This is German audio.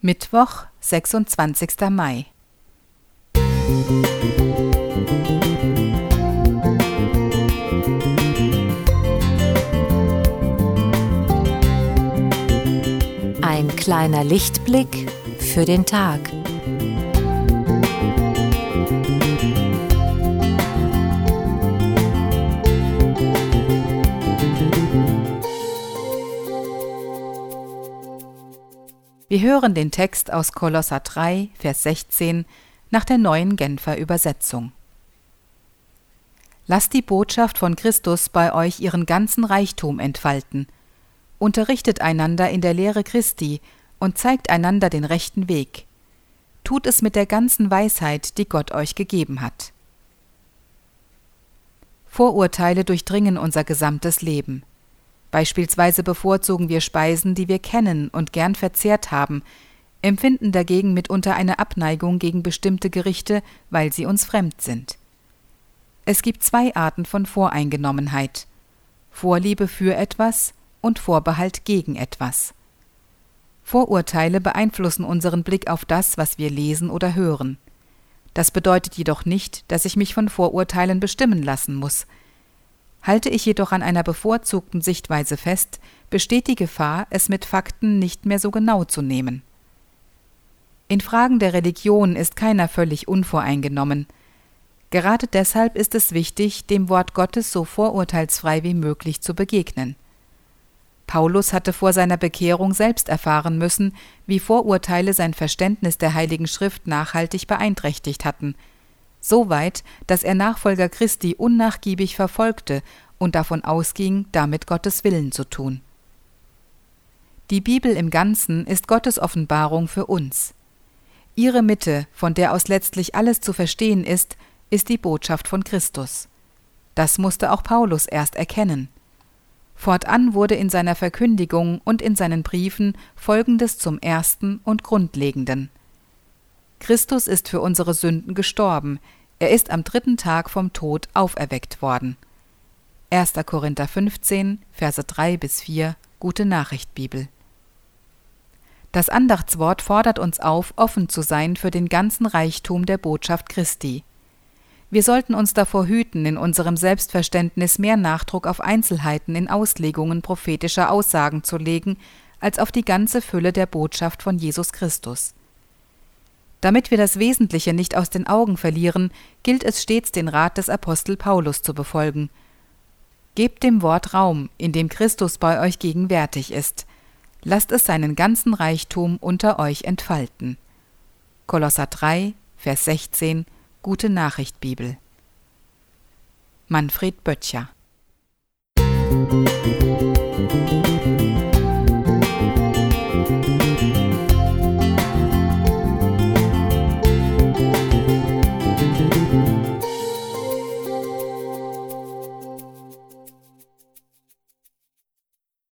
Mittwoch, 26. Mai. Ein kleiner Lichtblick für den Tag. Wir hören den Text aus Kolosser 3, Vers 16 nach der Neuen Genfer Übersetzung. Lasst die Botschaft von Christus bei euch ihren ganzen Reichtum entfalten. Unterrichtet einander in der Lehre Christi und zeigt einander den rechten Weg. Tut es mit der ganzen Weisheit, die Gott euch gegeben hat. Vorurteile durchdringen unser gesamtes Leben. Beispielsweise bevorzugen wir Speisen, die wir kennen und gern verzehrt haben, empfinden dagegen mitunter eine Abneigung gegen bestimmte Gerichte, weil sie uns fremd sind. Es gibt zwei Arten von Voreingenommenheit: Vorliebe für etwas und Vorbehalt gegen etwas. Vorurteile beeinflussen unseren Blick auf das, was wir lesen oder hören. Das bedeutet jedoch nicht, dass ich mich von Vorurteilen bestimmen lassen muss. Halte ich jedoch an einer bevorzugten Sichtweise fest, besteht die Gefahr, es mit Fakten nicht mehr so genau zu nehmen. In Fragen der Religion ist keiner völlig unvoreingenommen. Gerade deshalb ist es wichtig, dem Wort Gottes so vorurteilsfrei wie möglich zu begegnen. Paulus hatte vor seiner Bekehrung selbst erfahren müssen, wie Vorurteile sein Verständnis der Heiligen Schrift nachhaltig beeinträchtigt hatten. So weit, dass er Nachfolger Christi unnachgiebig verfolgte und davon ausging, damit Gottes Willen zu tun. Die Bibel im Ganzen ist Gottes Offenbarung für uns. Ihre Mitte, von der aus letztlich alles zu verstehen ist die Botschaft von Christus. Das musste auch Paulus erst erkennen. Fortan wurde in seiner Verkündigung und in seinen Briefen Folgendes zum Ersten und Grundlegenden: Christus ist für unsere Sünden gestorben, er ist am 3. Tag vom Tod auferweckt worden. 1. Korinther 15, Verse 3-4, Gute Nachricht Bibel. Das Andachtswort fordert uns auf, offen zu sein für den ganzen Reichtum der Botschaft Christi. Wir sollten uns davor hüten, in unserem Selbstverständnis mehr Nachdruck auf Einzelheiten in Auslegungen prophetischer Aussagen zu legen, als auf die ganze Fülle der Botschaft von Jesus Christus. Damit wir das Wesentliche nicht aus den Augen verlieren, gilt es stets, den Rat des Apostel Paulus zu befolgen. Gebt dem Wort Raum, in dem Christus bei euch gegenwärtig ist. Lasst es seinen ganzen Reichtum unter euch entfalten. Kolosser 3, Vers 16, Gute Nachricht Bibel. Manfred Böttcher.